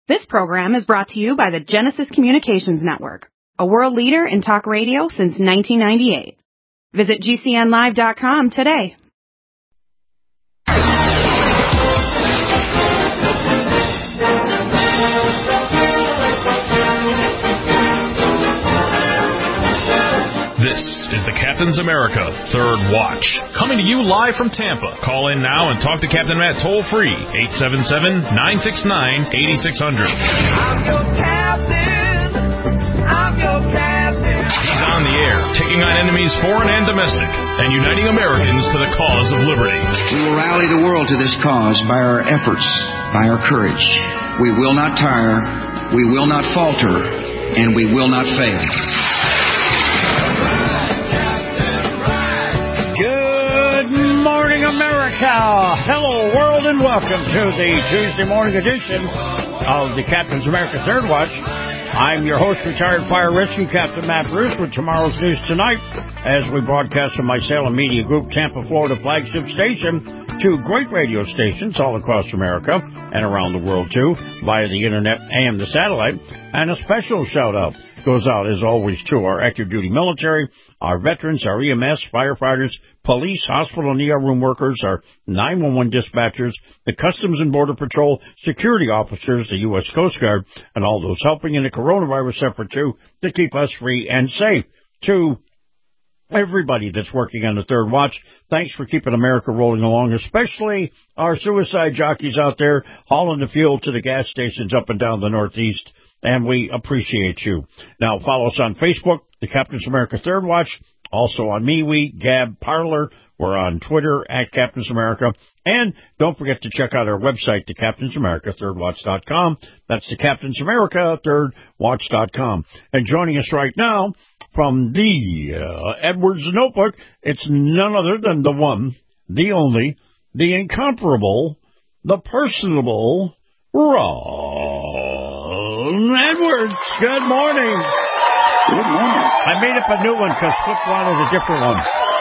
This program is brought to you by the Genesis Communications Network, a world leader in talk radio since 1998. Visit GCNlive.com today. This is the Captain's America Third Watch, coming to you live from Tampa. Call in now and talk to Captain Matt toll-free, 877-969-8600. I'm your captain. I'm your captain. He's on the air, taking on enemies foreign and domestic, and uniting Americans to the cause of liberty. We will rally the world to this cause by our efforts, by our courage. We will not tire, we will not falter, and we will not fail. America. Hello, world, and welcome to the Tuesday morning edition of the Captain's America Third Watch. I'm your host, retired fire rescue Captain Matt Bruce, with tomorrow's news tonight as we broadcast from my Salem Media Group Tampa, Florida flagship station to great radio stations all across America and around the world, too, via the internet and the satellite. And a special shout-out goes out, as always, to our active duty military, our veterans, our EMS, firefighters, police, hospital and ER room workers, our 911 dispatchers, the Customs and Border Patrol, security officers, the U.S. Coast Guard, and all those helping in the coronavirus effort, too, to keep us free and safe. To everybody that's working on the Third Watch, thanks for keeping America rolling along, especially our suicide jockeys out there hauling the fuel to the gas stations up and down the Northeast. And we appreciate you. Now, follow us on Facebook, the Captain's America Third Watch, also on MeWe, Gab, Parler. We're on Twitter, at Captain's America. And don't forget to check out our website, the CaptainsAmericaThirdWatch.com. That's the CaptainsAmericaThirdWatch.com. And joining us right now from the Edwards Notebook, it's none other than the one, the only, the incomparable, the personable, Ron Edwards. Good morning. Good morning. I made up a new one because Flip wanted a different one.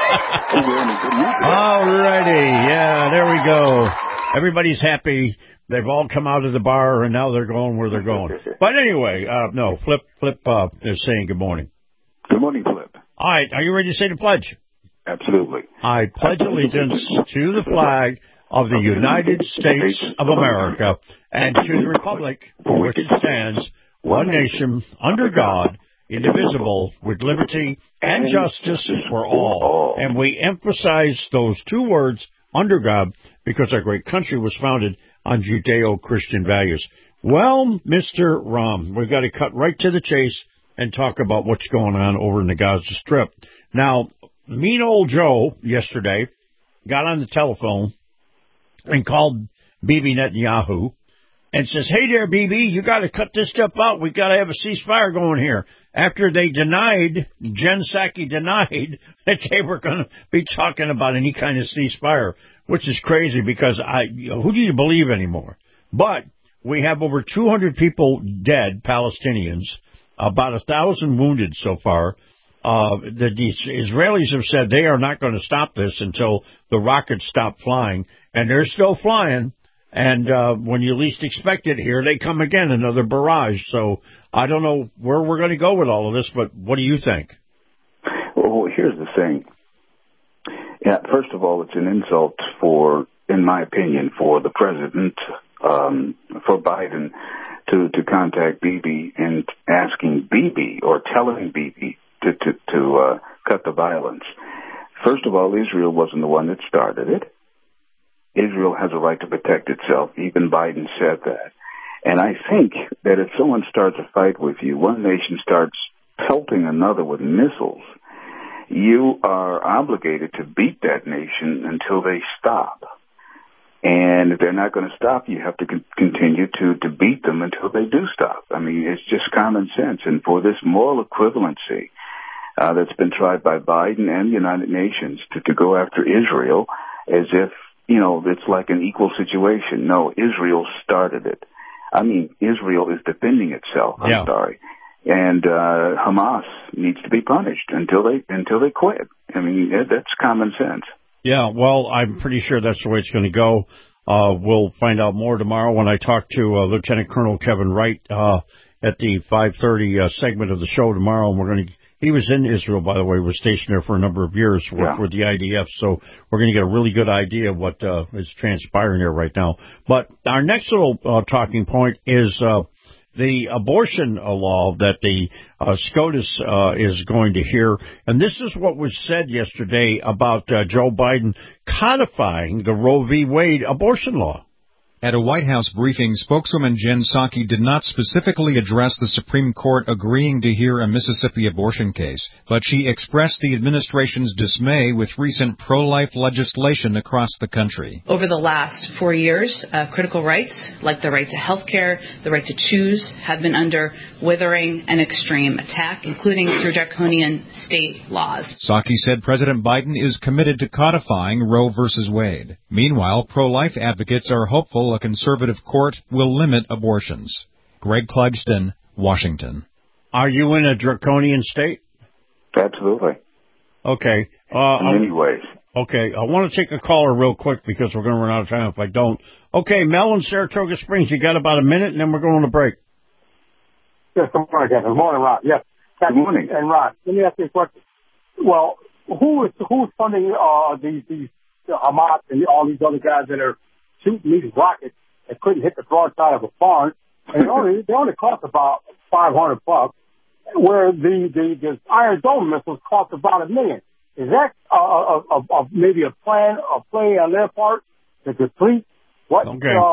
All righty. Yeah, there we go. Everybody's happy. They've all come out of the bar, and now they're going where they're going. But anyway, no, Flip is saying good morning. Good morning, Flip. All right. Are you ready to say the pledge? Absolutely. I pledge allegiance to the flag of the United States of America and to the republic for which it stands, one nation, under God, indivisible, with liberty and justice for all. And we emphasize those two words, under God, because our great country was founded on Judeo-Christian values. Well, Mr. Rom, we've got to cut right to the chase and talk about what's going on over in the Gaza Strip. Now, mean old Joe yesterday got on the telephone and called Bibi Netanyahu and says, hey there, Bibi, you got to cut this stuff out. We got to have a ceasefire going here. After they denied, Jen Psaki denied that they were going to be talking about any kind of ceasefire, which is crazy because who do you believe anymore? But we have over 200 people dead, Palestinians, about 1,000 wounded so far. The Israelis have said they are not going to stop this until the rockets stop flying, and they're still flying. And when you least expect it, here they come again, another barrage. So I don't know where we're going to go with all of this, but what do you think? Well, here's the thing. Yeah, first of all, it's an insult in my opinion, for the president, for Biden to contact Bibi and asking Bibi or telling Bibi to cut the violence. First of all, Israel wasn't the one that started it. Israel has a right to protect itself. Even Biden said that. And I think that if someone starts a fight with you, one nation starts pelting another with missiles, you are obligated to beat that nation until they stop. And if they're not going to stop, you have to continue to beat them until they do stop. I mean, it's just common sense. And for this moral equivalency that's been tried by Biden and the United Nations to go after Israel as if, it's like an equal situation. No, Israel started it. I mean, Israel is defending itself. I'm sorry. And Hamas needs to be punished until they quit. I mean, that's common sense. Yeah, well, I'm pretty sure that's the way it's going to go. We'll find out more tomorrow when I talk to Lieutenant Colonel Kevin Wright at the 5:30 segment of the show tomorrow. And he was in Israel, by the way, was stationed there for a number of years, worked with the IDF. So we're going to get a really good idea of what is transpiring there right now. But our next little talking point is the abortion law that the SCOTUS is going to hear. And this is what was said yesterday about Joe Biden codifying the Roe v. Wade abortion law. At a White House briefing, spokeswoman Jen Psaki did not specifically address the Supreme Court agreeing to hear a Mississippi abortion case, but she expressed the administration's dismay with recent pro-life legislation across the country. Over the last 4 years, critical rights, like the right to health care, the right to choose, have been under withering and extreme attack, including through draconian state laws. Psaki said President Biden is committed to codifying Roe v. Wade. Meanwhile, pro-life advocates are hopeful a conservative court will limit abortions. Greg Clugston, Washington. Are you in a draconian state? Absolutely. Okay. In many ways. Okay. I want to take a caller real quick because we're going to run out of time if I don't. Okay, Mel in Saratoga Springs, you got about a minute, and then we're going to break. Yes, good morning, Captain. Good morning, Ron. Yes. Good morning. And Ron, let me ask you a question. Well, who's funding these Hamas and all these other guys that are shooting these rockets that couldn't hit the broadside of a barn? And they only cost about $500, where the Iron Dome missiles cost about $1 million. Is that maybe a play on their part to deplete what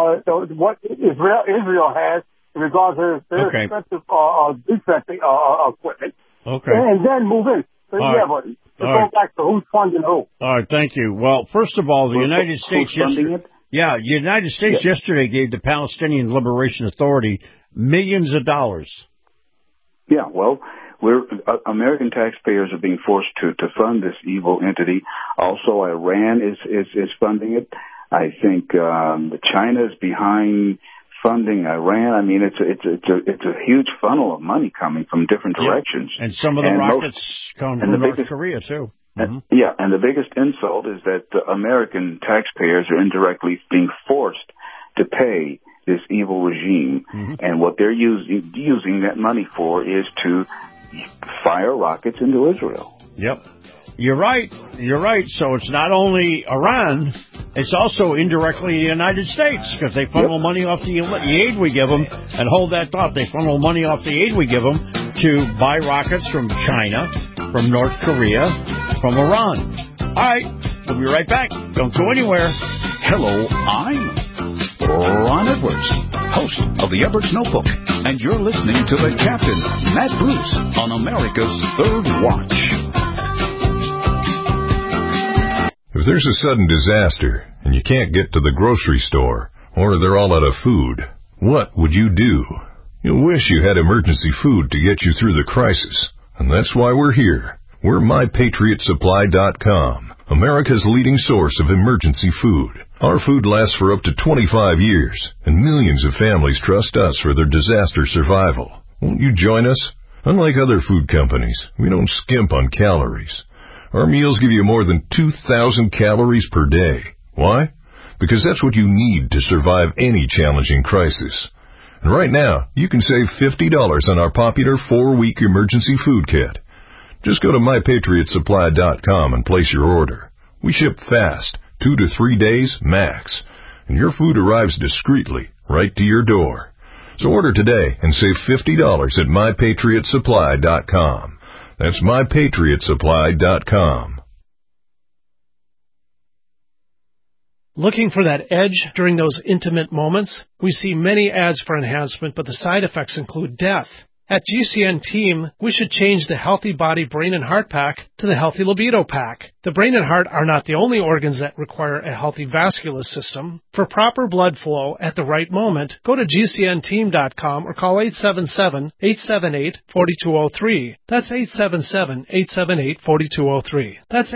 Israel has in regards to their expensive defense equipment? Okay. And then move in. So, but go back to who's funding who. All right, thank you. Well, first of all, the United States yesterday gave the Palestinian Liberation Authority millions of dollars. Yeah, well, American taxpayers are being forced to fund this evil entity. Also, Iran is funding it. I think China is behind funding Iran. I mean, it's a huge funnel of money coming from different directions. And some of the rockets come from North Korea too. Mm-hmm. Yeah, and the biggest insult is that American taxpayers are indirectly being forced to pay this evil regime, and what they're using that money for is to fire rockets into Israel. Yep. You're right. So it's not only Iran, it's also indirectly the United States, because they funnel money off the aid we give them. And hold that thought, they funnel money off the aid we give them to buy rockets from China, from North Korea, from Iran. All right, we'll be right back. Don't go anywhere. Hello, I'm Ron Edwards, host of the Edwards Notebook, and you're listening to the Captain, Matt Bruce, on America's Third Watch. If there's a sudden disaster and you can't get to the grocery store, or they're all out of food, what would you do? You'll wish you had emergency food to get you through the crisis, and that's why we're here. We're MyPatriotSupply.com, America's leading source of emergency food. Our food lasts for up to 25 years, and millions of families trust us for their disaster survival. Won't you join us? Unlike other food companies, we don't skimp on calories. Our meals give you more than 2,000 calories per day. Why? Because that's what you need to survive any challenging crisis. And right now, you can save $50 on our popular 4-week emergency food kit. Just go to MyPatriotSupply.com and place your order. We ship fast, 2 to 3 days max, and your food arrives discreetly right to your door. So order today and save $50 at MyPatriotSupply.com. That's MyPatriotSupply.com. Looking for that edge during those intimate moments? We see many ads for enhancement, but the side effects include death. At GCN Team, we should change the Healthy Body, Brain, and Heart Pack to the Healthy Libido Pack. The brain and heart are not the only organs that require a healthy vascular system. For proper blood flow at the right moment, go to GCNteam.com or call 877-878-4203. That's 877-878-4203. That's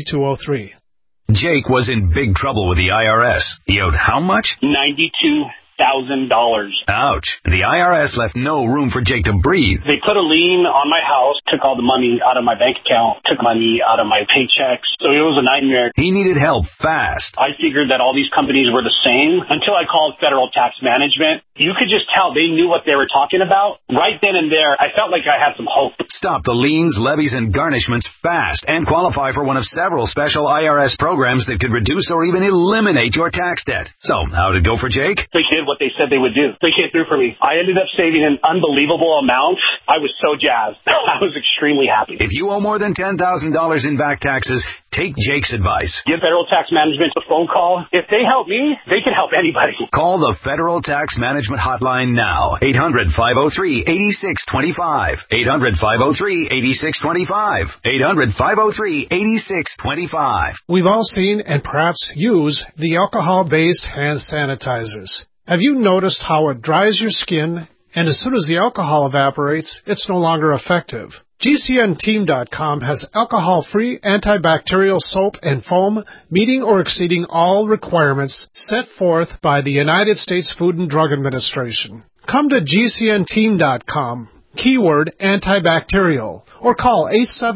877-878-4203. Jake was in big trouble with the IRS. He owed how much? $92,000. Ouch. The IRS left no room for Jake to breathe. They put a lien on my house, took all the money out of my bank account, took money out of my paychecks. So it was a nightmare. He needed help fast. I figured that all these companies were the same until I called Federal Tax Management. You could just tell they knew what they were talking about. Right then and there, I felt like I had some hope. Stop the liens, levies, and garnishments fast and qualify for one of several special IRS programs that could reduce or even eliminate your tax debt. So, how did it go for Jake? They did what they said they would do. They came through for me. I ended up saving an unbelievable amount. I was so jazzed. I was extremely happy. If you owe more than $10,000 in back taxes, take Jake's advice. Give Federal Tax Management a phone call. If they help me, they can help anybody. Call the Federal Tax Management Hotline now. 800-503-8625. 800-503-8625. 800-503-8625. We've all seen and perhaps use the alcohol-based hand sanitizers. Have you noticed how it dries your skin, and as soon as the alcohol evaporates, it's no longer effective? GCNteam.com has alcohol-free antibacterial soap and foam meeting or exceeding all requirements set forth by the United States Food and Drug Administration. Come to GCNteam.com, keyword antibacterial, or call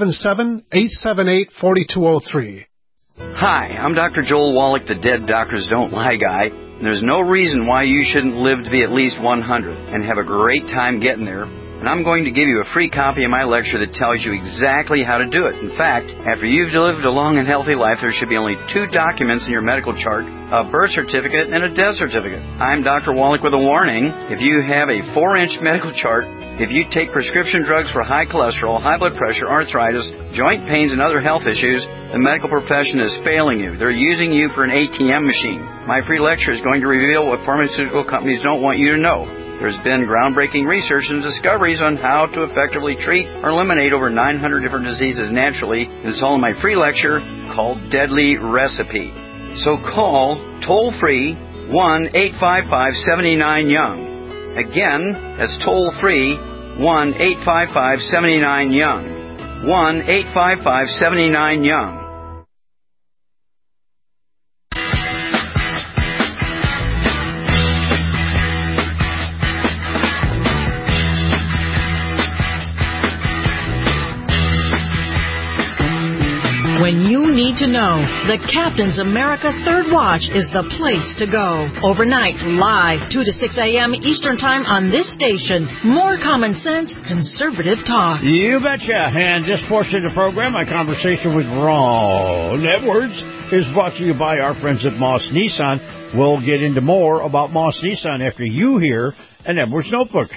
877-878-4203. Hi, I'm Dr. Joel Wallach, the Dead Doctors Don't Lie guy. There's no reason why you shouldn't live to be at least 100 and have a great time getting there. And I'm going to give you a free copy of my lecture that tells you exactly how to do it. In fact, after you've lived a long and healthy life, there should be only 2 documents in your medical chart, a birth certificate and a death certificate. I'm Dr. Wallach with a warning. If you have a 4-inch medical chart, if you take prescription drugs for high cholesterol, high blood pressure, arthritis, joint pains, and other health issues, the medical profession is failing you. They're using you for an ATM machine. My free lecture is going to reveal what pharmaceutical companies don't want you to know. There's been groundbreaking research and discoveries on how to effectively treat or eliminate over 900 different diseases naturally, and it's all in my free lecture called Deadly Recipe. So call toll-free 1-855-79-YOUNG. Again, that's toll-free 1-855-79-YOUNG. 1-855-79-YOUNG. When you need to know, the Captain's America Third Watch is the place to go. Overnight, live, 2 to 6 a.m. Eastern Time on this station. More common sense, conservative talk. You betcha. And this portion of the program, my conversation with Ron Edwards, is brought to you by our friends at Moss Nissan. We'll get into more about Moss Nissan after you hear an Edwards Notebook.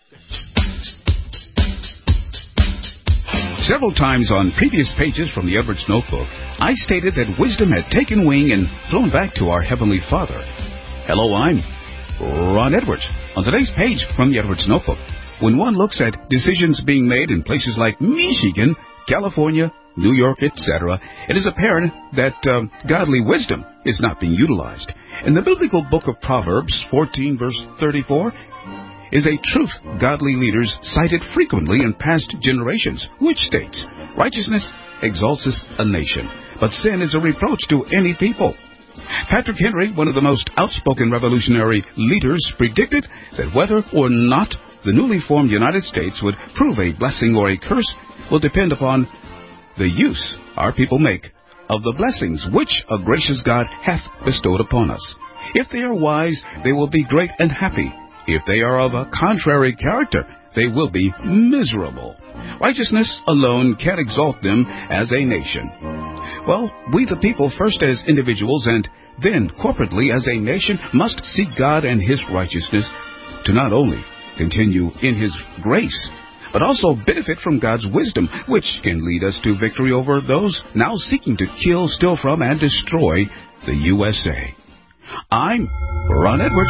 Several times on previous pages from the Edwards Notebook, I stated that wisdom had taken wing and flown back to our Heavenly Father. Hello, I'm Ron Edwards. On today's page from the Edwards Notebook, when one looks at decisions being made in places like Michigan, California, New York, etc., it is apparent that godly wisdom is not being utilized. In the biblical book of Proverbs 14, verse 34, is a truth godly leaders cited frequently in past generations, which states, righteousness exalteth a nation, but sin is a reproach to any people. Patrick Henry, one of the most outspoken revolutionary leaders, predicted that whether or not the newly formed United States would prove a blessing or a curse will depend upon the use our people make of the blessings which a gracious God hath bestowed upon us. If they are wise, they will be great and happy. If they are of a contrary character, they will be miserable. Righteousness alone can exalt them as a nation. Well, we the people, first as individuals and then corporately as a nation, must seek God and His righteousness to not only continue in His grace, but also benefit from God's wisdom, which can lead us to victory over those now seeking to kill, steal from, and destroy the USA. I'm Ron Edwards.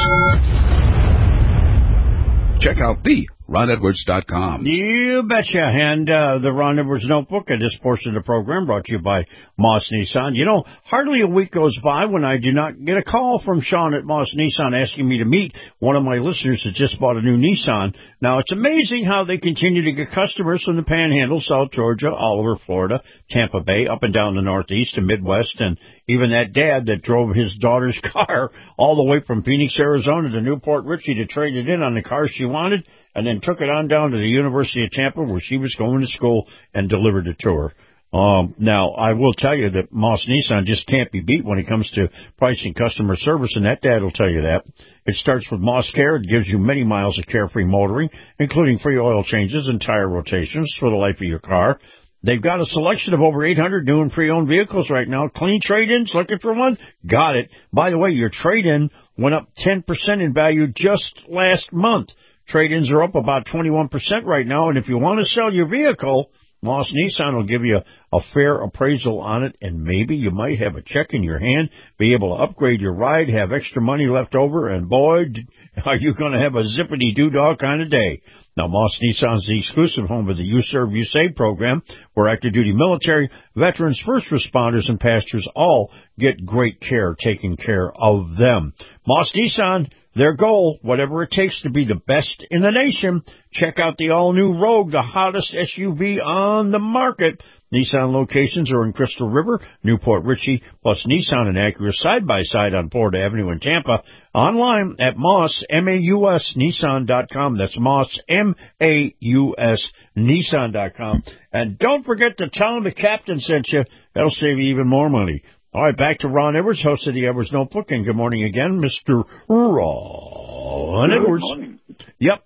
Check out the RonEdwards.com. You betcha. And the Ron Edwards Notebook and this portion of the program brought to you by Moss Nissan. You know, hardly a week goes by when I do not get a call from Sean at Moss Nissan asking me to meet one of my listeners that just bought a new Nissan. Now, it's amazing how they continue to get customers from the Panhandle, South Georgia, Oliver, Florida, Tampa Bay, up and down the Northeast and Midwest, and Even that dad that drove his daughter's car all the way from Phoenix, Arizona to Newport Richey to trade it in on the car she wanted, and then took it on down to the University of Tampa where she was going to school and delivered it to her. Now, I will tell you that Moss Nissan just can't be beat when it comes to pricing customer service, and that dad will tell you that. It starts with Moss Care. It gives you many miles of carefree motoring, including free oil changes and tire rotations for the life of your car. They've got a selection of over 800 new and pre-owned vehicles right now. Clean trade-ins, looking for one? Got it. By the way, your trade-in went up 10% in value just last month. Trade-ins are up about 21% right now, and if you want to sell your vehicle, Moss Nissan will give you a fair appraisal on it, and maybe you might have a check in your hand, be able to upgrade your ride, have extra money left over, and boy, are you going to have a zippity-doo-dah kind of day. Now, Moss Nissan is the exclusive home of the You Serve, You Save program, where active duty military, veterans, first responders, and pastors all get great care taking care of them. Moss Nissan, their goal, whatever it takes to be the best in the nation. Check out the all-new Rogue, the hottest SUV on the market. Nissan locations are in Crystal River, Newport Richey, plus Nissan and Acura side-by-side on Florida Avenue in Tampa. Online at Moss, M-A-U-S, Nissan.com. That's Moss, M-A-U-S, Nissan.com. And don't forget to tell them the captain sent you. That'll save you even more money. All right, back to Ron Edwards, host of the Edwards Notebook, and good morning again, Mr. Ron Edwards. Good morning. Yep.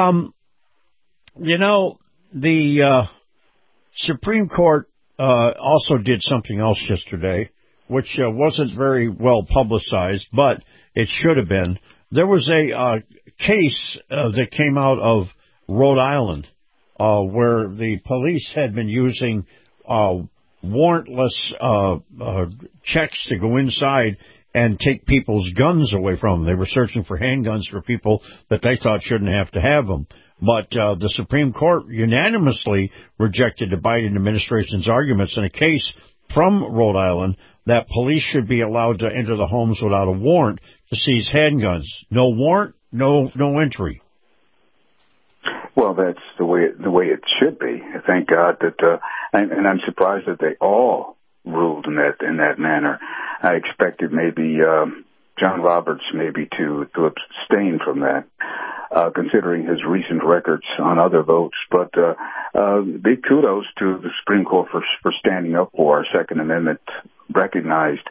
The Supreme Court also did something else yesterday, which wasn't very well publicized, but it should have been. There was a case that came out of Rhode Island where the police had been using warrantless checks to go inside and take people's guns away from them. They were searching for handguns for people that they thought shouldn't have to have them. But the Supreme Court unanimously rejected the Biden administration's arguments in a case from Rhode Island that police should be allowed to enter the homes without a warrant to seize handguns. No warrant, no entry. Well, that's the way it should be. Thank God that, and I'm surprised that they all ruled in that manner. I expected maybe John Roberts maybe to abstain from that, considering his recent records on other votes. But big kudos to the Supreme Court for standing up for our Second Amendment recognized,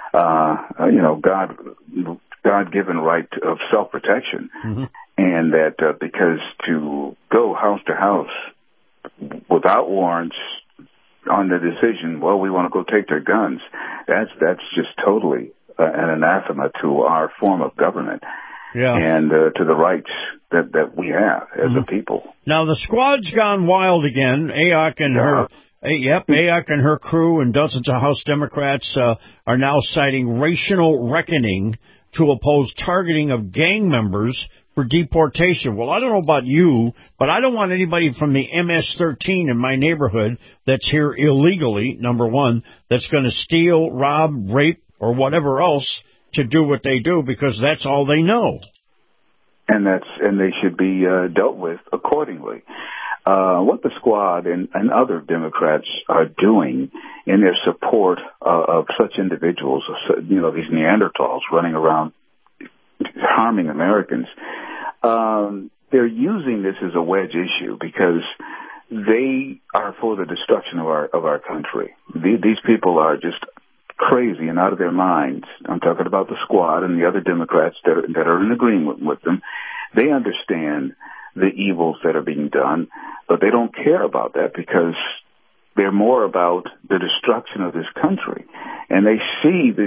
God-given right of self-protection. Mm-hmm. And that because to go house to house without warrants on the decision, well, we want to go take their guns, that's just totally an anathema to our form of government. Yeah. And to the rights that we have as a people. Now, the squad's gone wild again. AOC and AOC and her crew and dozens of House Democrats are now citing racial reckoning to oppose targeting of gang members for deportation. Well, I don't know about you, but I don't want anybody from the MS-13 in my neighborhood that's here illegally, number one, that's going to steal, rob, rape, or whatever else to do what they do, because that's all they know. And they should be dealt with accordingly. What the squad and other Democrats are doing in their support of such individuals, these Neanderthals running around harming Americans, they're using this as a wedge issue because they are for the destruction of our country. These people are just crazy and out of their minds. I'm talking about the squad and the other Democrats that are in agreement with them. They understand the evils that are being done, but they don't care about that because they're more about the destruction of this country. And they see that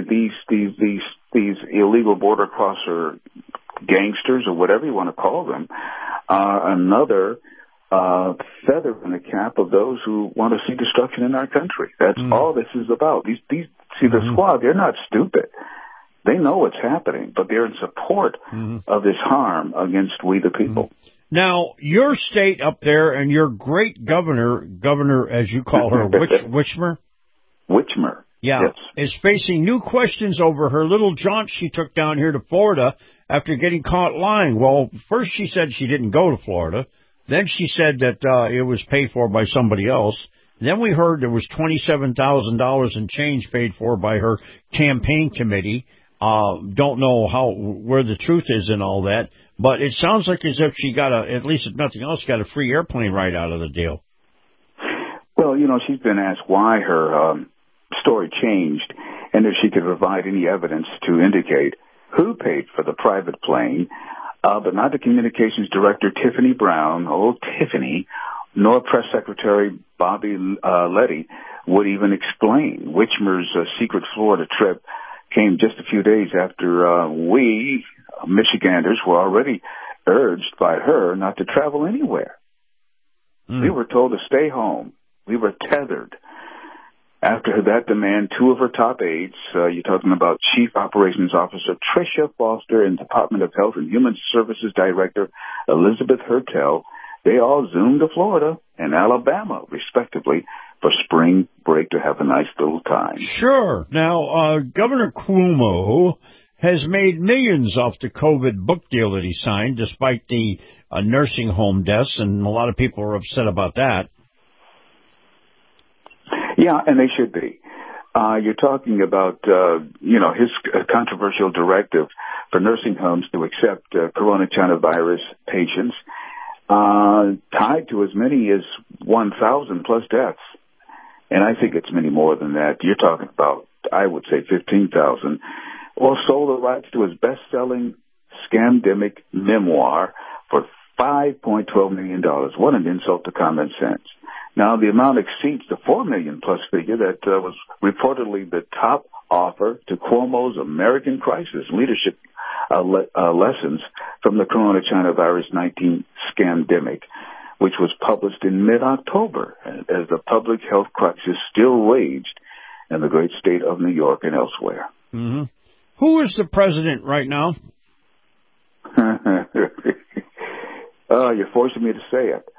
these illegal border crosser gangsters, or whatever you want to call them, are another feather in the cap of those who want to see destruction in our country. That's all this is about. The squad, they're not stupid. They know what's happening, but they're in support of this harm against we the people. Now, your state up there and your great governor, as you call her, Whitmer? Whitmer. Yeah, yes. Is facing new questions over her little jaunt she took down here to Florida after getting caught lying. Well, first she said she didn't go to Florida. Then she said that it was paid for by somebody else. Then we heard there was $27,000 in change paid for by her campaign committee. Don't know where the truth is in all that, but it sounds like as if she got at least if nothing else, got a free airplane ride out of the deal. Well, she's been asked why her story changed and if she could provide any evidence to indicate who paid for the private plane, but not the communications director, Tiffany Brown, Tiffany, nor press secretary Bobby Letty would even explain. Whitmer's secret Florida trip came just a few days after we, Michiganders, were already urged by her not to travel anywhere. We were told to stay home. We were tethered. After that demand, two of her top aides, you're talking about Chief Operations Officer Tricia Foster and Department of Health and Human Services Director Elizabeth Hertel, they all zoomed to Florida and Alabama, respectively, for spring break to have a nice little time. Sure. Now, Governor Cuomo has made millions off the COVID book deal that he signed, despite the nursing home deaths, and a lot of people are upset about that. Yeah, and they should be. You're talking about, his controversial directive for nursing homes to accept coronavirus patients, tied to as many as 1,000 plus deaths. And I think it's many more than that. You're talking about, I would say, 15,000. Or sold the rights to his best-selling Scamdemic memoir for $5.12 million. What an insult to common sense. Now, the amount exceeds the $4 million plus figure that was reportedly the top offer to Cuomo's American Crisis Leadership Lessons from the Coronavirus 19 Scamdemic, which was published in mid-October as the public health crisis still raged in the great state of New York and elsewhere. Mm-hmm. Who is the president right now? You're forcing me to say it.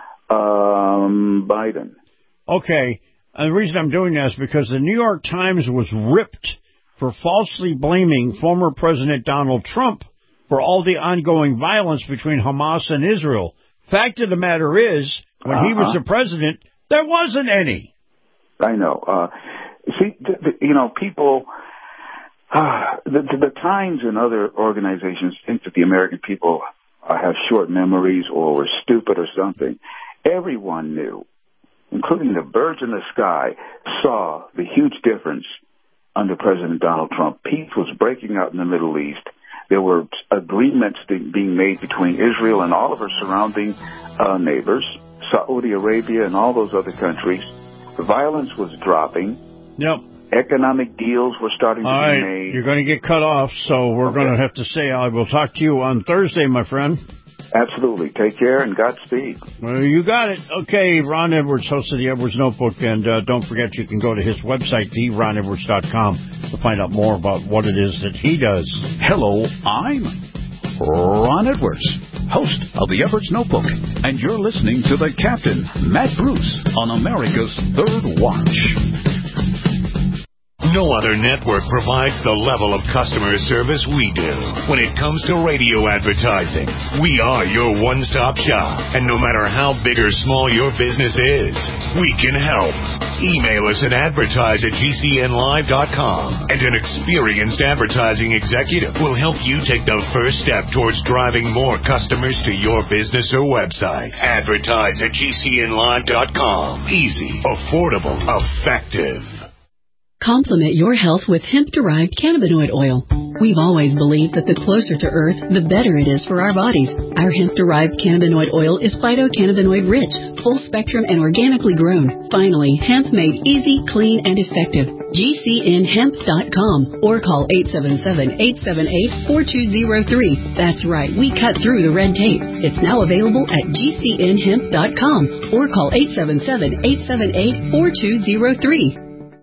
Biden. Okay. And the reason I'm doing that is because the New York Times was ripped for falsely blaming former President Donald Trump for all the ongoing violence between Hamas and Israel. Fact of the matter is, when he was the president, there wasn't any. I know. People, the Times and other organizations think that the American people have short memories or were stupid or something. Everyone knew, including the birds in the sky, saw the huge difference under President Donald Trump. Peace was breaking out in the Middle East. There were agreements being made between Israel and all of her surrounding neighbors, Saudi Arabia and all those other countries. The violence was dropping. Yep. Economic deals were starting to be made. You're going to get cut off, so we're going to have to say I will talk to you on Thursday, my friend. Absolutely. Take care and Godspeed. Well, you got it. Okay, Ron Edwards, host of the Edwards Notebook, and don't forget you can go to his website, theronedwards.com, to find out more about what it is that he does. Hello, I'm Ron Edwards, host of the Edwards Notebook, and you're listening to the Captain, Matt Bruce, on America's Third Watch. No other network provides the level of customer service we do. When it comes to radio advertising, we are your one-stop shop. And no matter how big or small your business is, we can help. Email us at advertise@gcnlive.com, and an experienced advertising executive will help you take the first step towards driving more customers to your business or website. Advertise@gcnlive.com. Easy, affordable, effective. Complement your health with hemp-derived cannabinoid oil. We've always believed that the closer to Earth, the better it is for our bodies. Our hemp-derived cannabinoid oil is phytocannabinoid-rich, full-spectrum, and organically grown. Finally, hemp made easy, clean, and effective. GCNhemp.com or call 877-878-4203. That's right, we cut through the red tape. It's now available at GCNhemp.com or call 877-878-4203.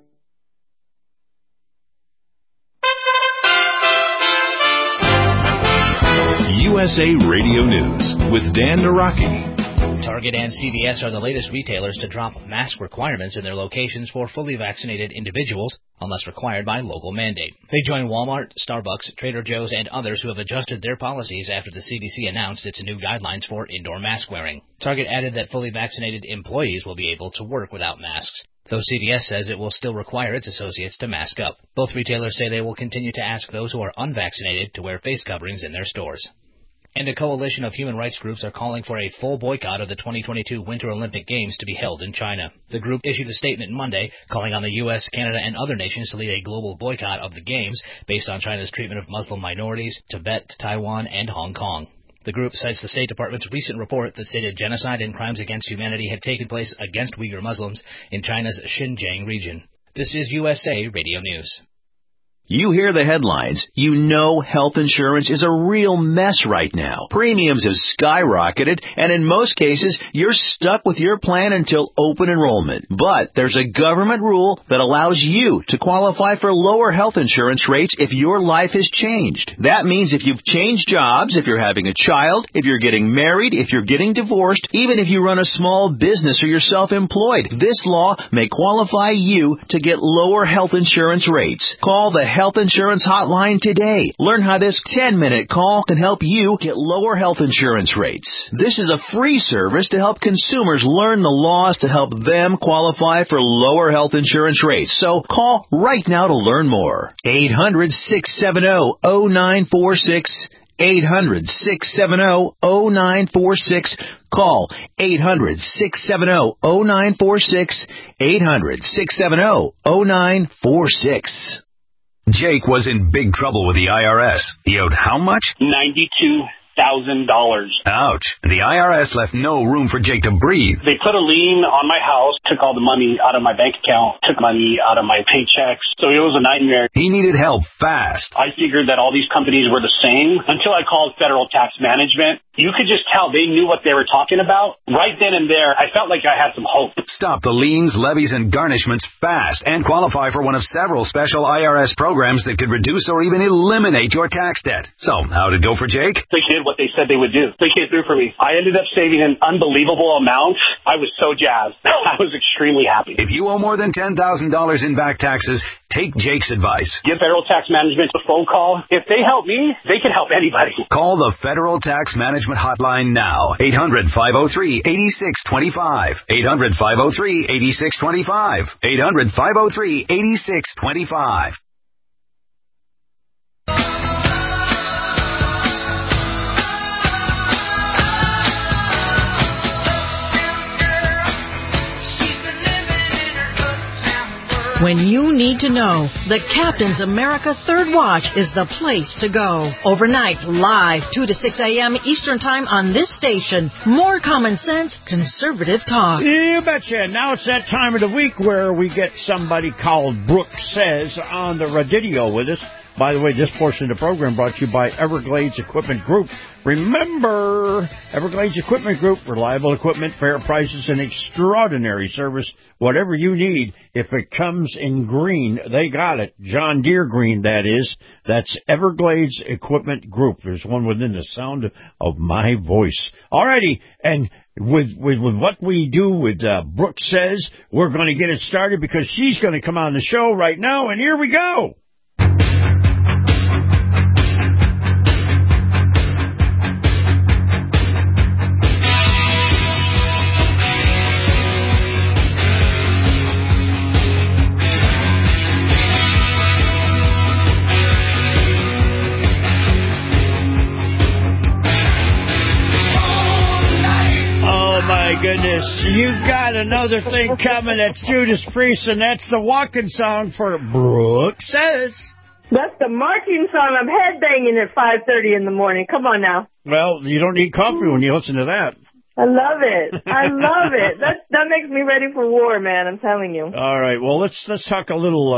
USA Radio News with Dan Naraki. Target and CVS are the latest retailers to drop mask requirements in their locations for fully vaccinated individuals. unless required by local mandate. They join Walmart, Starbucks, Trader Joe's, and others who have adjusted their policies after the CDC announced its new guidelines for indoor mask wearing. Target added that fully vaccinated employees will be able to work without masks, though CVS says it will still require its associates to mask up. Both retailers say they will continue to ask those who are unvaccinated to wear face coverings in their stores. And a coalition of human rights groups are calling for a full boycott of the 2022 Winter Olympic Games to be held in China. The group issued a statement Monday calling on the U.S., Canada, and other nations to lead a global boycott of the Games based on China's treatment of Muslim minorities, Tibet, Taiwan, and Hong Kong. The group cites the State Department's recent report that stated genocide and crimes against humanity had taken place against Uyghur Muslims in China's Xinjiang region. This is USA Radio News. You hear the headlines. You know health insurance is a real mess right now. Premiums have skyrocketed, and in most cases, you're stuck with your plan until open enrollment. But there's a government rule that allows you to qualify for lower health insurance rates if your life has changed. That means if you've changed jobs, if you're having a child, if you're getting married, if you're getting divorced, even if you run a small business or you're self-employed, this law may qualify you to get lower health insurance rates. Call the Health Insurance Hotline today. Learn how this 10-minute call can help you get lower health insurance rates. This is a free service to help consumers learn the laws to help them qualify for lower health insurance rates. So call right now to learn more. 800-670-0946. 800-670-0946. Call 800-670-0946. 800-670-0946. Jake was in big trouble with the IRS. He owed how much? $92,000. Ouch. The IRS left no room for Jake to breathe. They put a lien on my house, took all the money out of my bank account, took money out of my paychecks. So it was a nightmare. He needed help fast. I figured that all these companies were the same until I called Federal Tax Management. You could just tell they knew what they were talking about. Right then and there, I felt like I had some hope. Stop the liens, levies, and garnishments fast and qualify for one of several special IRS programs that could reduce or even eliminate your tax debt. So, how did it go for Jake? They did what they said they would do. They came through for me. I ended up saving an unbelievable amount. I was so jazzed. I was extremely happy. If you owe more than $10,000 in back taxes, take Jake's advice. Give Federal Tax Management a phone call. If they help me, they can help anybody. Call the Federal Tax Management Hotline now. 800-503-8625. 800-503-8625. 800-503-8625. When you need to know, the Captain's America Third Watch is the place to go. Overnight, live, 2 to 6 a.m. Eastern Time on this station. More common sense, conservative talk. You betcha. Now it's that time of the week where we get somebody called Brooke Says on the radio with us. By the way, this portion of the program brought to you by Everglades Equipment Group. Remember, Everglades Equipment Group, reliable equipment, fair prices, and extraordinary service. Whatever you need, if it comes in green, they got it. John Deere green, that is. That's Everglades Equipment Group. There's one within the sound of my voice. Alrighty, and with what we do with Brooke Says, we're going to get it started because she's going to come on the show right now, and here we go. Goodness, you got another thing coming. That's Judas Priest, and that's the walking song for Brooke Says. That's the marching song. I'm headbanging at 5:30 in the morning. Come on now. Well, you don't need coffee when you listen to that. I love it. I love it. That makes me ready for war, man. I'm telling you. All right. Well, let's talk a little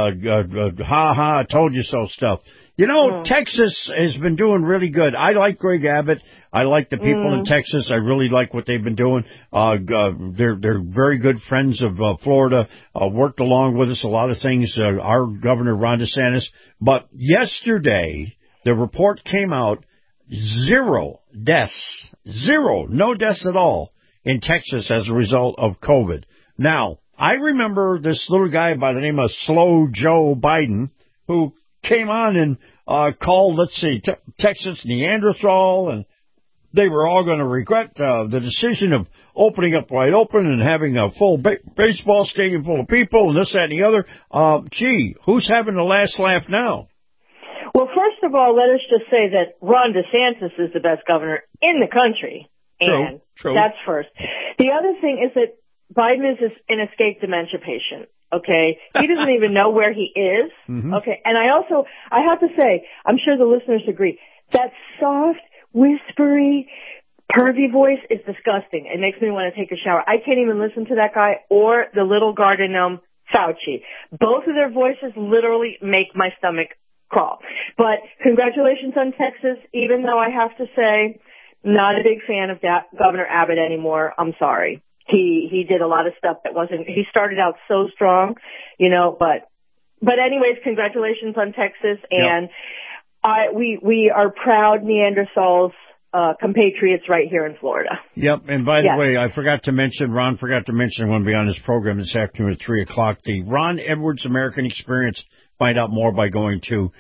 I told you so stuff. You know, Texas has been doing really good. I like Greg Abbott. I like the people in Texas. I really like what they've been doing. They're very good friends of Florida. Worked along with us a lot of things. Our Governor Ron DeSantis. But yesterday, the report came out: 0 deaths, no deaths at all in Texas as a result of COVID. Now, I remember this little guy by the name of Slow Joe Biden who came on and called, Texas Neanderthal, and they were all going to regret the decision of opening up wide open and having a full baseball stadium full of people and this, that, and the other. Who's having the last laugh now? Well, first of all, let us just say that Ron DeSantis is the best governor in the country. And True. That's first. The other thing is that Biden is an escaped dementia patient. Okay. He doesn't even know where he is. Mm-hmm. Okay. And I have to say, I'm sure the listeners agree, that soft, whispery, pervy voice is disgusting. It makes me want to take a shower. I can't even listen to that guy or the little garden gnome Fauci. Both of their voices literally make my stomach crawl. But congratulations on Texas, even though I have to say, not a big fan of Governor Abbott anymore. I'm sorry. He did a lot of stuff that wasn't, he started out so strong, but anyways, congratulations on Texas. And we are proud Neanderthals, compatriots right here in Florida. Yep. And by the way, Ron forgot to mention, I'm going to be on this program this afternoon at 3:00, the Ron Edwards American Experience. Find out more by going to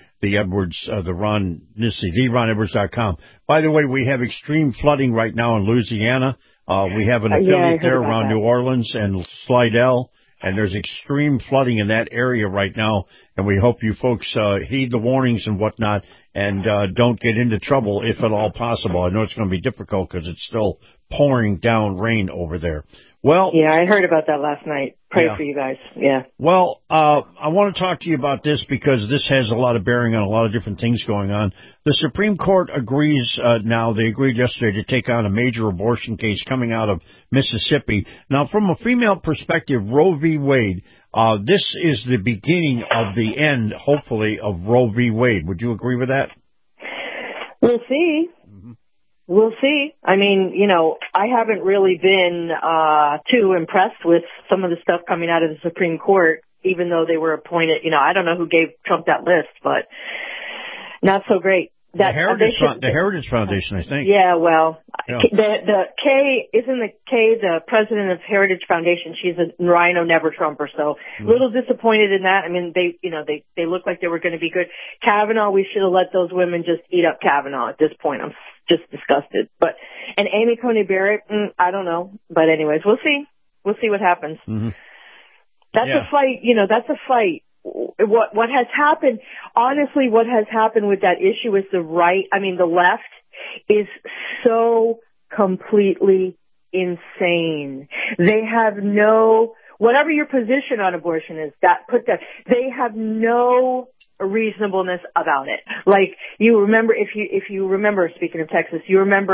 theronedwards.com. By the way, we have extreme flooding right now in Louisiana. We have an affiliate there around New Orleans and Slidell, and there's extreme flooding in that area right now. And we hope you folks heed the warnings and whatnot and don't get into trouble if at all possible. I know it's going to be difficult because it's still pouring down rain over there. Well, yeah, I heard about that last night. Pray for you guys. Yeah. Well, I want to talk to you about this because this has a lot of bearing on a lot of different things going on. The Supreme Court agrees now. They agreed yesterday to take on a major abortion case coming out of Mississippi. Now, from a female perspective, Roe v. Wade, this is the beginning of the end, hopefully, of Roe v. Wade. Would you agree with that? We'll see. We'll see. I mean, I haven't really been too impressed with some of the stuff coming out of the Supreme Court, even though they were appointed. I don't know who gave Trump that list, but not so great. The Heritage Foundation, I think. Yeah, well, the president of Heritage Foundation. She's a Rhino Never Trumper, so a little disappointed in that. I mean, they look like they were going to be good. Kavanaugh, we should have let those women just eat up Kavanaugh at this point. I'm just disgusted. And Amy Coney Barrett, I don't know. But anyways, we'll see. We'll see what happens. Mm-hmm. That's a fight. That's a fight. What has happened, honestly, what has happened with that issue is the left is so completely insane. They have whatever your position on abortion is, they have no reasonableness about it. Like, you remember, if you remember, speaking of Texas, you remember,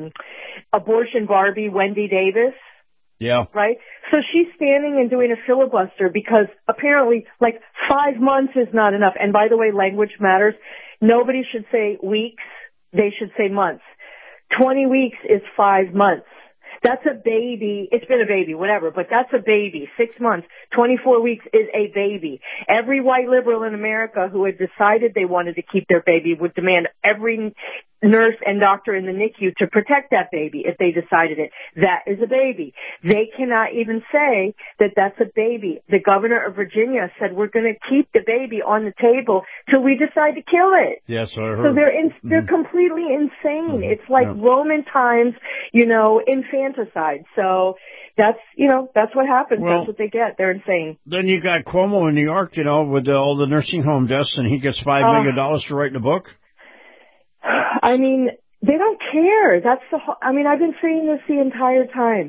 abortion Barbie, Wendy Davis? Yeah. Right? So she's standing and doing a filibuster because apparently, 5 months is not enough. And by the way, language matters. Nobody should say weeks. They should say months. 20 weeks is 5 months. That's a baby. It's been a baby, whatever, but that's a baby. 6 months, 24 weeks is a baby. Every white liberal in America who had decided they wanted to keep their baby would demand every nurse and doctor in the NICU to protect that baby if they decided it. That is a baby. They cannot even say that that's a baby. The governor of Virginia said, we're going to keep the baby on the table till we decide to kill it. Yes, I heard. So they're completely insane. It's like Roman times, infanticide. So that's what happens. Well, that's what they get. They're insane. Then you got Cuomo in New York, with all the nursing home deaths, and he gets $5 million for writing a book. I mean, they don't care. That's I've been saying this the entire time.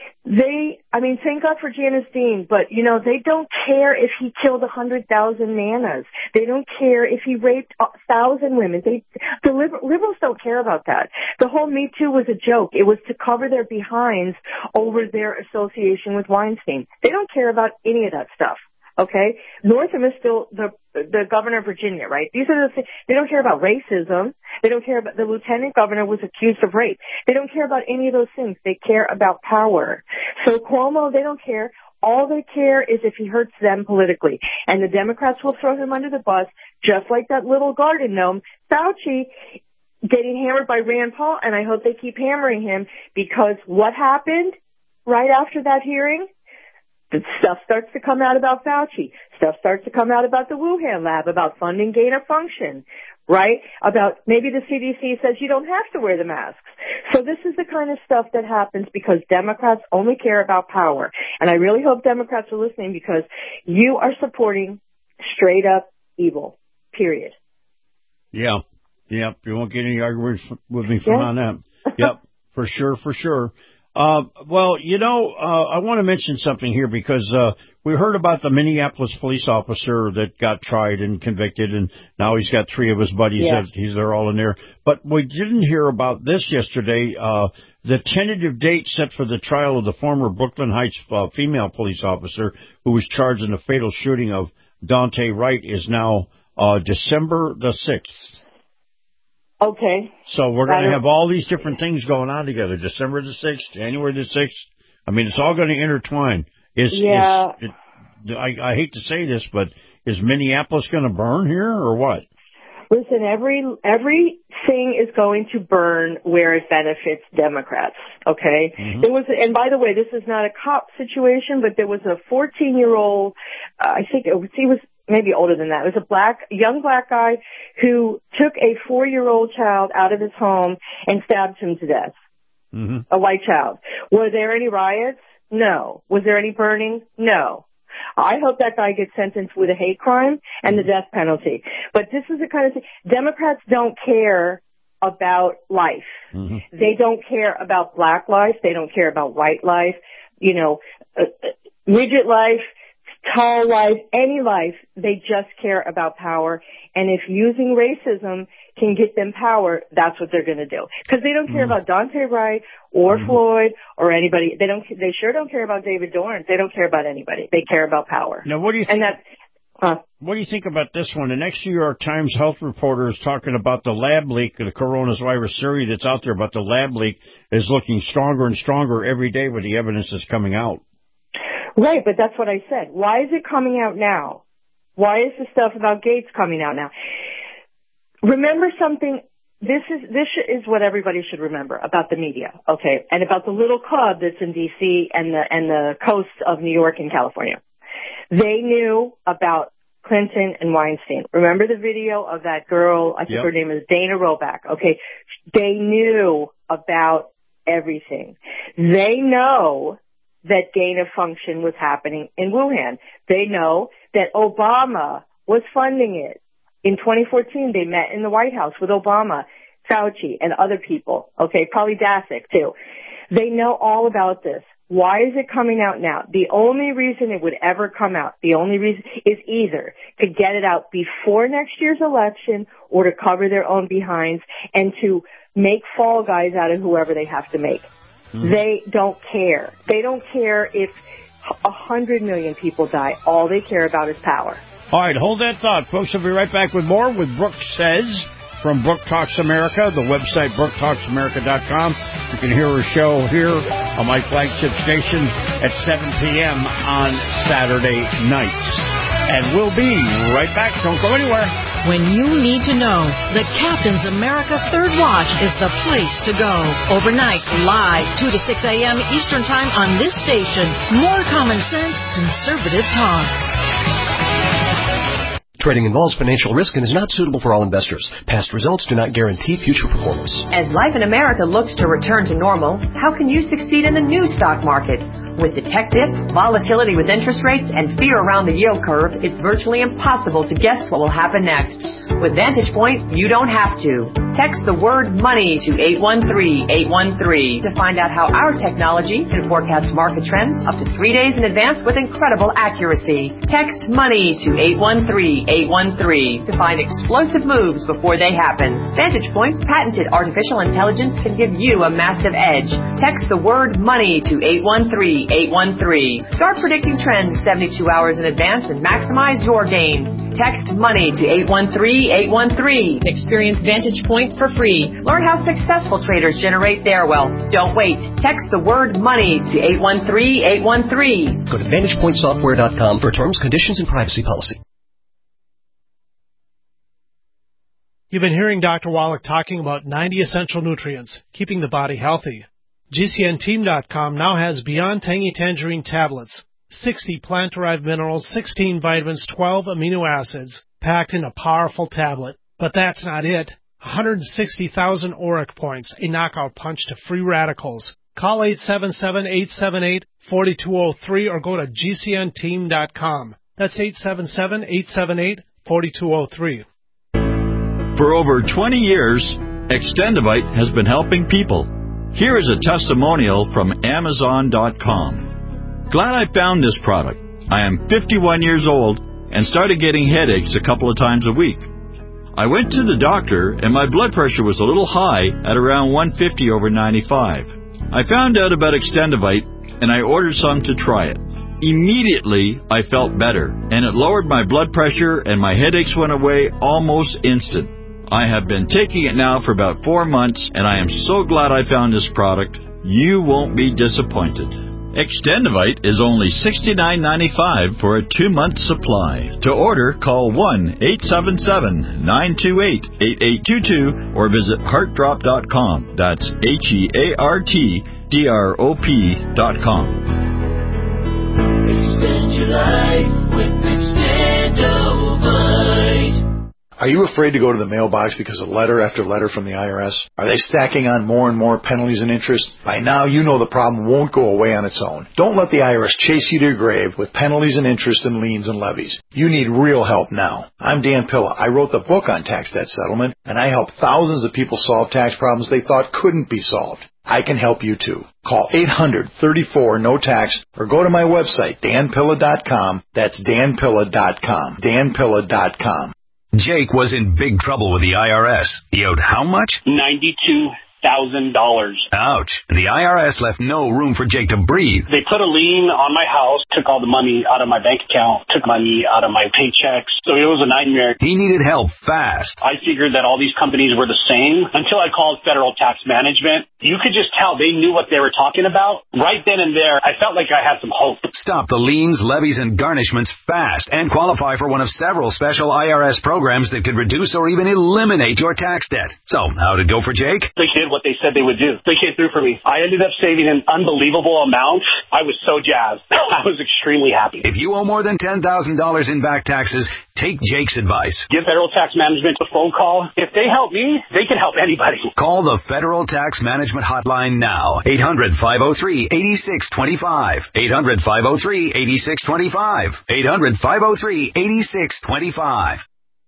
Thank God for Janice Dean, but, they don't care if he killed 100,000 nanas. They don't care if he raped 1,000 women. The liberals don't care about that. The whole Me Too was a joke. It was to cover their behinds over their association with Weinstein. They don't care about any of that stuff. Okay? Northam is still the governor of Virginia, right? These are the things. They don't care about racism. They don't care about, the lieutenant governor was accused of rape. They don't care about any of those things. They care about power. So Cuomo, they don't care. All they care is if he hurts them politically. And the Democrats will throw him under the bus, just like that little garden gnome, Fauci, getting hammered by Rand Paul. And I hope they keep hammering him, because what happened right after that hearing? The stuff starts to come out about Fauci. Stuff starts to come out about the Wuhan lab, about funding gain of function, right? About maybe the CDC says you don't have to wear the masks. So this is the kind of stuff that happens because Democrats only care about power. And I really hope Democrats are listening because you are supporting straight up evil, period. Yeah. Yep. You won't get any arguments with me from on that. Yep. For sure. Well, I want to mention something here because we heard about the Minneapolis police officer that got tried and convicted, and now he's got 3 of his buddies. Yeah. They're all in there. But we didn't hear about this yesterday. The tentative date set for the trial of the former Brooklyn Heights female police officer who was charged in the fatal shooting of Daunte Wright is now December the 6th. Okay. So we're going to have all these different things going on together. December the 6th, January the 6th. I mean, it's all going to intertwine. I hate to say this, but is Minneapolis going to burn here or what? Listen, everything is going to burn where it benefits Democrats, okay? Mm-hmm. And by the way, this is not a cop situation, but there was a 14-year-old, I think he was maybe older than that. It was a young black guy who took a 4-year-old child out of his home and stabbed him to death. Mm-hmm. A white child. Were there any riots? No. Was there any burning? No. I hope that guy gets sentenced with a hate crime and the death penalty. But this is the kind of thing. Democrats don't care about life. Mm-hmm. They don't care about black life. They don't care about white life. Midget life. Tall life, any life, they just care about power. And if using racism can get them power, that's what they're going to do. Because they don't care about Daunte Wright or Floyd or anybody. They sure don't care about David Dorn. They don't care about anybody. They care about power. Now, what do you think? What do you think about this one? The next New York Times health reporter is talking about the lab leak, the coronavirus theory that's out there about the lab leak is looking stronger and stronger every day with the evidence that's coming out. Right, but that's what I said. Why is it coming out now? Why is the stuff about Gates coming out now? Remember something. This is what everybody should remember about the media, okay, and about the little club that's in D.C. and the coast of New York and California. They knew about Clinton and Weinstein. Remember the video of that girl? I think her name is Dana Roback. Okay, they knew about everything. They know that gain of function was happening in Wuhan. They know that Obama was funding it. In 2014, they met in the White House with Obama, Fauci, and other people. Okay, probably Daszak, too. They know all about this. Why is it coming out now? The only reason it would ever come out, the only reason is either to get it out before next year's election or to cover their own behinds and to make fall guys out of whoever they have to make. Mm-hmm. They don't care. They don't care if 100 million people die. All they care about is power. All right, hold that thought, folks. We'll be right back with more with Brooke Says from Brooke Talks America, the website BrookeTalksAmerica.com. You can hear her show here on my flagship station at 7 p.m. on Saturday nights. And we'll be right back. Don't go anywhere. When you need to know, the Captain's America Third Watch is the place to go. Overnight, live, 2 to 6 a.m. Eastern Time on this station. More common sense, conservative talk. Trading involves financial risk and is not suitable for all investors. Past results do not guarantee future performance. As life in America looks to return to normal, how can you succeed in the new stock market? With the tech dip, volatility with interest rates, and fear around the yield curve, it's virtually impossible to guess what will happen next. With Vantage Point, you don't have to. Text the word money to 813-813 to find out how our technology can forecast market trends up to 3 days in advance with incredible accuracy. Text money to 813-813 to find explosive moves before they happen. Vantage Point's patented artificial intelligence can give you a massive edge. Text the word money to 813-813. Start predicting trends 72 hours in advance and maximize your gains. Text money to 813-813. Experience Vantage Point for free. Learn how successful traders generate their wealth. Don't wait. Text the word money to 813-813. Go to VantagePointSoftware.com for terms, conditions, and privacy policy. You've been hearing Dr. Wallach talking about 90 essential nutrients, keeping the body healthy. GCNteam.com now has Beyond Tangy Tangerine tablets. 60 plant-derived minerals, 16 vitamins, 12 amino acids, packed in a powerful tablet. But that's not it. 160,000 ORAC points, a knockout punch to free radicals. Call 877-878-4203 or go to gcnteam.com. That's 877-878-4203. For over 20 years, Extendivite has been helping people. Here is a testimonial from Amazon.com. Glad I found this product. I am 51 years old and started getting headaches a couple of times a week. I went to the doctor and my blood pressure was a little high at around 150 over 95. I found out about Extendivite and I ordered some to try it. Immediately, I felt better and it lowered my blood pressure and my headaches went away almost instant. I have been taking it now for about 4 months and I am so glad I found this product. You won't be disappointed. Extendivite is only $69.95 for a 2-month supply. To order, call 1-877-928-8822 or visit heartdrop.com. That's HEARTDROP.com. Extend your life with Extendivite. Are you afraid to go to the mailbox because of letter after letter from the IRS? Are they stacking on more and more penalties and interest? By now, you know the problem won't go away on its own. Don't let the IRS chase you to your grave with penalties and interest and liens and levies. You need real help now. I'm Dan Pilla. I wrote the book on tax debt settlement, and I help thousands of people solve tax problems they thought couldn't be solved. I can help you too. Call 800-34-NO-TAX or go to my website, danpilla.com. That's danpilla.com. danpilla.com. Jake was in big trouble with the IRS. He owed how much? $92,000. Ouch. The IRS left no room for Jake to breathe. They put a lien on my house, took all the money out of my bank account, took money out of my paychecks. So it was a nightmare. He needed help fast. I figured that all these companies were the same until I called Federal Tax Management. You could just tell they knew what they were talking about. Right then and there, I felt like I had some hope. Stop the liens, levies, and garnishments fast and qualify for one of several special IRS programs that could reduce or even eliminate your tax debt. So, how'd it go for Jake? They did what they said they would do. They came through for me. I ended up saving an unbelievable amount. I was so jazzed. I was extremely happy. If you owe more than $10,000 in back taxes, take Jake's advice. Give Federal Tax Management a phone call. If they help me, they can help anybody. Call the Federal Tax Management Hotline now. 800-503-8625. 800-503-8625. 800-503-8625.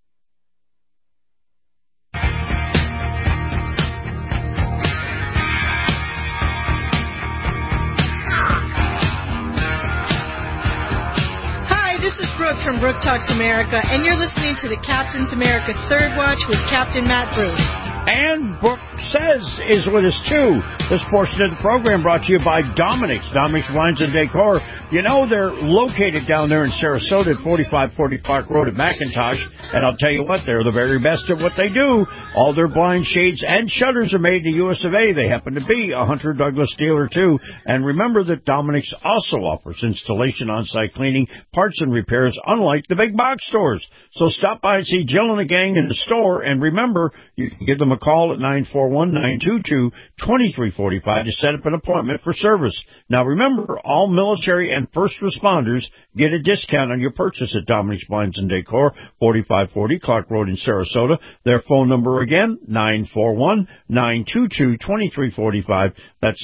This is Brooke from Brooke Talks America, and you're listening to the Captain's America Third Watch with Captain Matt Bruce. And Brooke Says is with us, too. This portion of the program brought to you by Dominic's Wines and Decor. You know, they're located down there in Sarasota at 4540 Park Road at McIntosh. And I'll tell you what, they're the very best at what they do. All their blinds, shades, and shutters are made in the US of A. They happen to be a Hunter Douglas dealer, too. And remember that Dominic's also offers installation, on-site cleaning, parts, and repairs, unlike the big box stores. So stop by and see Jill and the gang in the store. And remember, you can give them a call at 941-922-2345 to set up an appointment for service. Now remember, all military and first responders get a discount on your purchase at Dominic's Blinds and Decor, 4540 Clark Road in Sarasota. Their phone number again, 941-922-2345. That's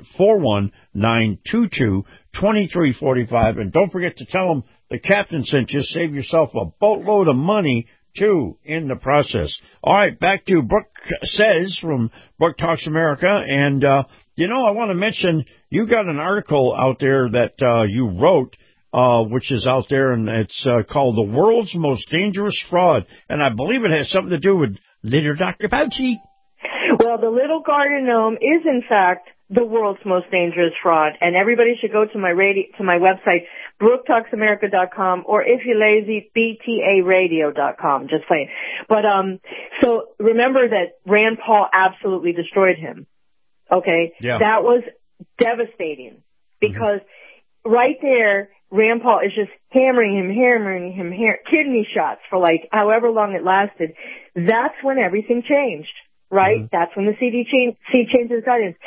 941-922-2345. And don't forget to tell them the captain sent you. Save yourself a boatload of money, too, in the process. All right, back to Brooke Says from Brooke Talks America. And, you know, I want to mention you got an article out there that you wrote, which is out there, and it's called The World's Most Dangerous Fraud. And I believe it has something to do with little Dr. Fauci. Well, the little garden gnome is, in fact, the world's most dangerous fraud, and everybody should go to my website, BrookeTalksAmerica.com, or if you're lazy, BTARadio.com. Just saying. But so remember that Rand Paul absolutely destroyed him. Okay, yeah. That was devastating because right there, Rand Paul is just hammering him, kidney shots for like however long it lasted. That's when everything changed. Right? That's when the CDC changed its guidance.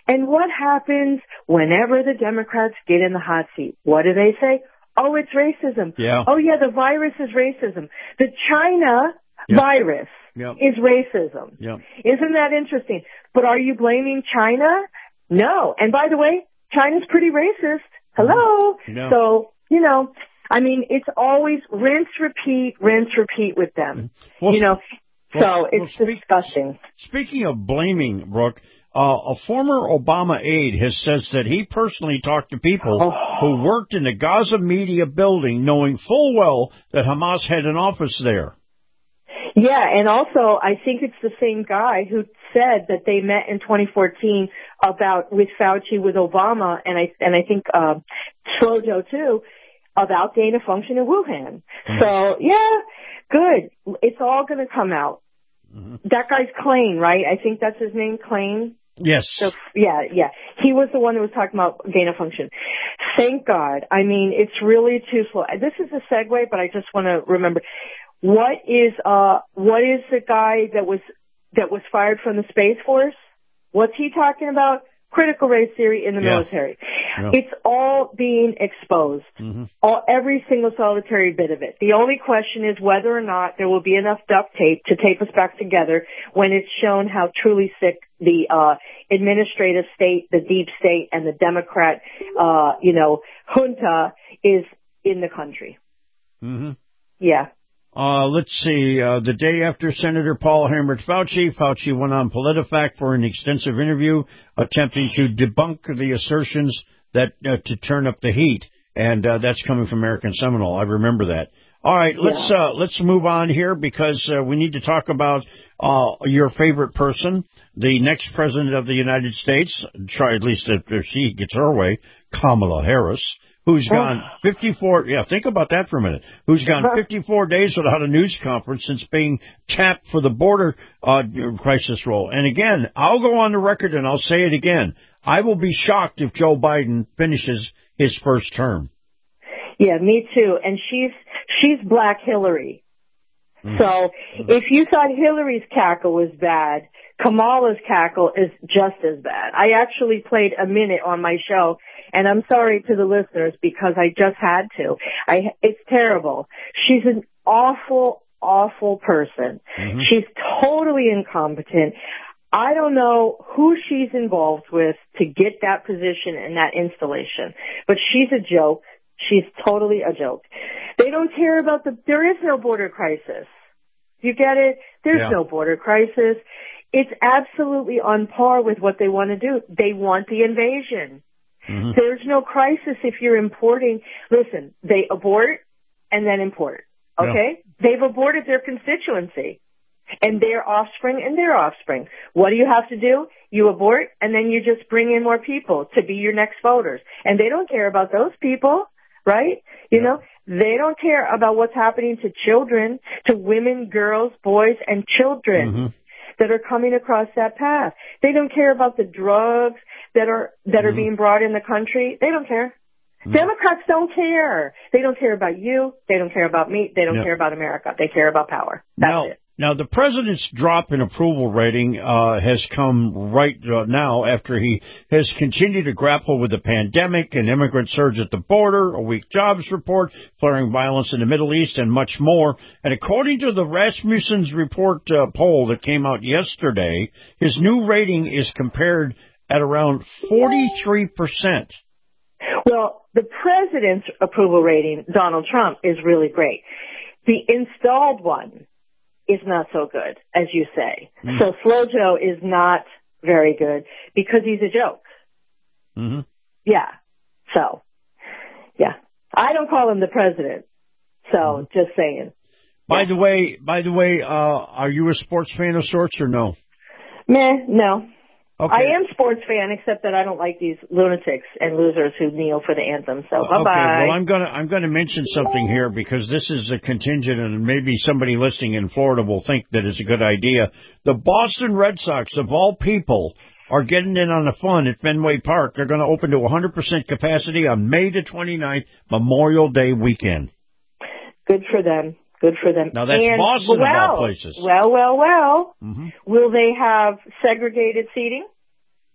And what happens whenever the Democrats get in the hot seat? What do they say? Oh, it's racism. Yeah. Oh, yeah, the virus is racism. The China virus is racism. Yep. Isn't that interesting? But are you blaming China? No. And by the way, China's pretty racist. Hello. No. So, you know, I mean, it's always rinse, repeat with them. Well, you know, so it's disgusting. Speaking of blaming, Brooke, a former Obama aide has said that he personally talked to people who worked in the Gaza media building knowing full well that Hamas had an office there. Yeah, and also I think it's the same guy who said that they met in 2014 with Fauci with Obama, and I think Slojo too, about gain of function in Wuhan. So yeah, good. It's all going to come out. That guy's Klain, right? I think that's his name, Klain. Yes. So, yeah. He was the one that was talking about gain of function. Thank God. I mean, it's really too slow. This is a segue, but I just want to remember. What is the guy that was fired from the Space Force? What's he talking about? Critical race theory in the military. Yeah. It's all being exposed. Every single solitary bit of it. The only question is whether or not there will be enough duct tape to tape us back together when it's shown how truly sick the administrative state, the deep state, and the Democrat, junta is in the country. Yeah. Let's see. The day after Senator Paul hammered Fauci went on PolitiFact for an extensive interview attempting to debunk the assertions that to turn up the heat. And that's coming from American Seminole. I remember that. All right, let's move on here because we need to talk about your favorite person, the next president of the United States. Try at least if she gets her way, Kamala Harris. Who's gone 54, think about that for a minute, who's gone 54 days without a news conference since being tapped for the border crisis role. And again, I'll go on the record and I'll say it again. I will be shocked if Joe Biden finishes his first term. Yeah, me too. And she's Black Hillary. So if you thought Hillary's cackle was bad, Kamala's cackle is just as bad. I actually played a minute on my show, and I'm sorry to the listeners because I just had to. It's terrible. She's an awful, awful person. She's totally incompetent. I don't know who she's involved with to get that position and that installation, but she's a joke. She's totally a joke. They don't care about there is no border crisis. You get it? There's no border crisis. It's absolutely on par with what they want to do. They want the invasion. There's no crisis if you're importing. Listen, they abort and then import. Okay? They've aborted their constituency and their offspring and their offspring. What do you have to do? You abort and then you just bring in more people to be your next voters. And they don't care about those people, right? You know, they don't care about what's happening to children, to women, girls, boys, and children that are coming across that path. They don't care about the drugs that are being brought in the country. They don't care. Democrats don't care. They don't care about you. They don't care about me. They don't care about America. They care about power. That's it. Now, the president's drop in approval rating has come right now after he has continued to grapple with the pandemic, an immigrant surge at the border, a weak jobs report, flaring violence in the Middle East, and much more. And according to the Rasmussen's report poll that came out yesterday, his new rating is compared at around 43%. Well, the president's approval rating, Donald Trump, is really great. The installed one is not so good, as you say. So Slojo is not very good because he's a joke. Yeah. So, yeah. I don't call him the president. So, just saying. By the way, are you a sports fan of sorts or no? Meh, no. Okay. I am sports fan, except that I don't like these lunatics and losers who kneel for the anthem. So bye-bye. Okay, well, I'm gonna mention something here because this is a contingent, and maybe somebody listening in Florida will think that it's a good idea. The Boston Red Sox, of all people, are getting in on the fun at Fenway Park. They're going to open to 100% capacity on May the 29th, Memorial Day weekend. Good for them. Good for them. Now, that's Boston, of all places. Well. Will they have segregated seating?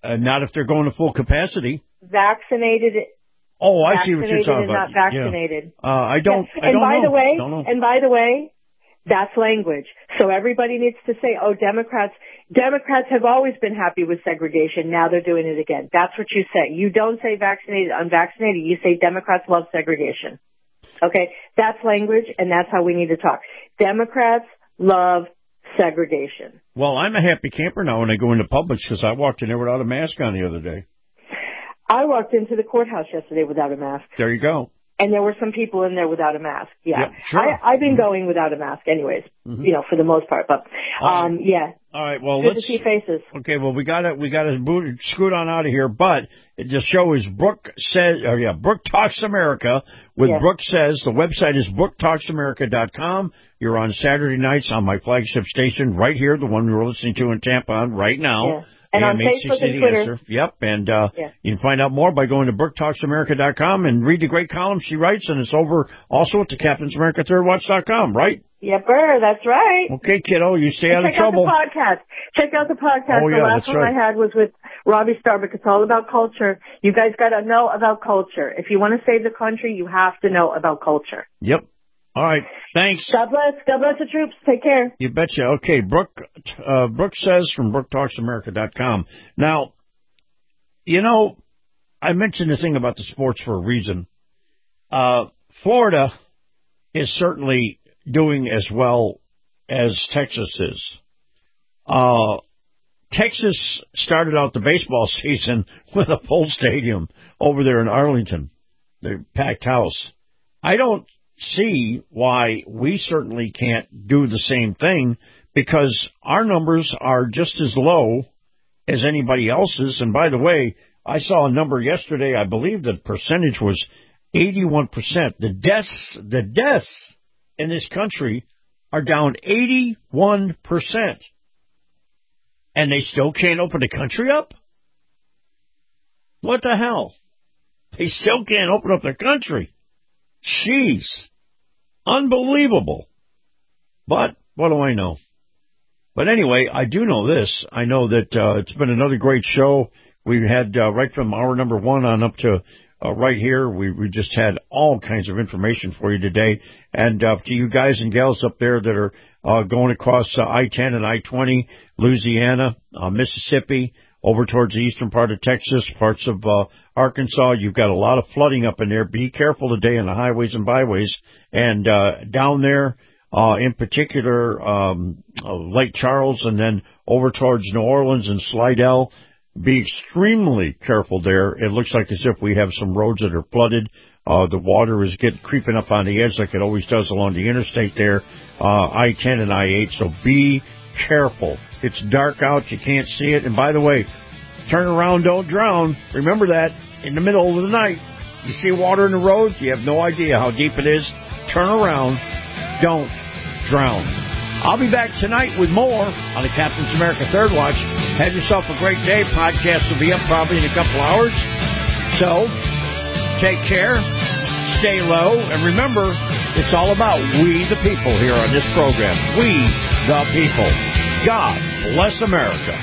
Not if they're going to full capacity. Vaccinated. Oh, I see what you're talking about. Not vaccinated. Yeah. I don't And by know. the way, that's language. So everybody needs to say, oh, Democrats have always been happy with segregation. Now they're doing it again. That's what you say. You don't say vaccinated, unvaccinated. You say Democrats love segregation. Okay? That's language, and that's how we need to talk. Democrats love segregation. Well, I'm a happy camper now when I go into Publix because I walked in there without a mask on the other day. I walked into the courthouse yesterday without a mask. There you go. And there were some people in there without a mask. Yeah. Yep, sure. I've been going without a mask anyways, for the most part. But, yeah. All right. Well, good to see faces. Okay. Well, we got to scoot on out of here. But the show is Brooke Talks America with Brooke Says. The website is BrookeTalksAmerica.com. You're on Saturday nights on my flagship station right here, the one we're listening to in Tampa right now. Yeah. And on Facebook and Twitter. Yep, and you can find out more by going to BrookeTalksAmerica.com and read the great columns she writes, and it's over also at the CaptainsAmerica3rdWatch.com, right? Yepper, that's right. Okay, kiddo, you stay out of trouble. Check out the podcast. Oh, the last one I had was with Robbie Starbuck. It's all about culture. You guys got to know about culture. If you want to save the country, you have to know about culture. Yep. All right. Thanks. God bless. God bless the troops. Take care. You betcha. Okay. Brooke Says from BrookeTalksAmerica.com. Now, I mentioned the thing about the sports for a reason. Florida is certainly doing as well as Texas is. Texas started out the baseball season with a full stadium over there in Arlington. The packed house. I don't see why we certainly can't do the same thing because our numbers are just as low as anybody else's. And by the way, I saw a number yesterday. I believe the percentage was 81%. The deaths in this country are down 81%. And they still can't open the country up? What the hell? They still can't open up the country. Jeez. Unbelievable. But what do I know? But anyway, I do know this. I know that it's been another great show. We had right from hour number 1 on up to right here. We just had all kinds of information for you today. And to you guys and gals up there that are going across I-10 and I-20, Louisiana, Mississippi, over towards the eastern part of Texas, parts of Arkansas. You've got a lot of flooding up in there. Be careful today on the highways and byways. And down there, in particular, Lake Charles and then over towards New Orleans and Slidell, be extremely careful there. It looks like as if we have some roads that are flooded. The water is creeping up on the edge like it always does along the interstate there, I-10 and I-8. So be careful. It's dark out. You can't see it. And by the way, turn around, don't drown. Remember that in the middle of the night. You see water in the road, you have no idea how deep it is. Turn around. Don't drown. I'll be back tonight with more on the Captain's America Third Watch. Have yourself a great day. Podcast will be up probably in a couple hours. So, take care. Stay low. And remember, it's all about we the people here on this program. We the people. God bless America.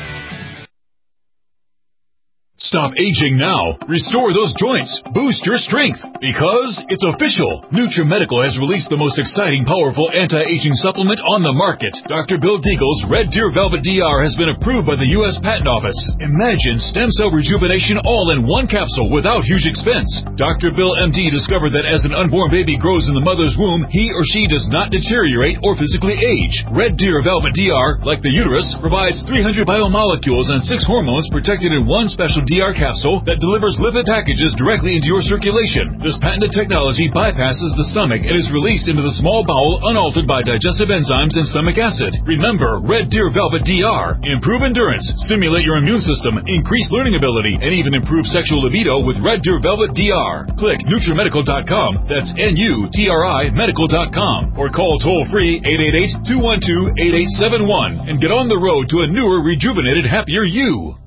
Stop aging now. Restore those joints. Boost your strength. Because it's official. NutriMedical has released the most exciting, powerful anti-aging supplement on the market. Dr. Bill Deagle's Red Deer Velvet DR has been approved by the U.S. Patent Office. Imagine stem cell rejuvenation all in one capsule without huge expense. Dr. Bill MD discovered that as an unborn baby grows in the mother's womb, he or she does not deteriorate or physically age. Red Deer Velvet DR, like the uterus, provides 300 biomolecules and 6 hormones protected in one special DR capsule that delivers lipid packages directly into your circulation. This patented technology bypasses the stomach and is released into the small bowel unaltered by digestive enzymes and stomach acid. Remember, Red Deer Velvet DR. Improve endurance, stimulate your immune system, increase learning ability, and even improve sexual libido with Red Deer Velvet DR. Click NutriMedical.com. That's NUTRI Medical.com. Or call toll-free 888-212-8871 and get on the road to a newer, rejuvenated, happier you.